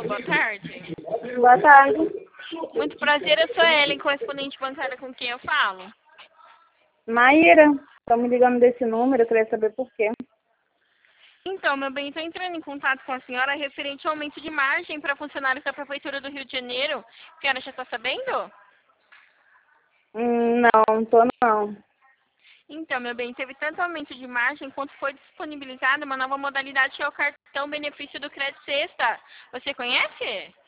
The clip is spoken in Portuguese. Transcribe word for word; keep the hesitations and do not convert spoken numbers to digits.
boa tarde. Boa tarde. Muito prazer, eu sou a Ellen, correspondente bancária com quem eu falo. Maíra, estão me ligando desse número, eu queria saber por quê. Então, meu bem, estou entrando em contato com a senhora referente ao aumento de margem para funcionários da Prefeitura do Rio de Janeiro. A senhora já está sabendo? Hum, não, tô não. Então, meu bem, teve tanto aumento de margem quanto foi disponibilizada uma nova modalidade que é o cartão benefício do Crédito Sexta. Você conhece?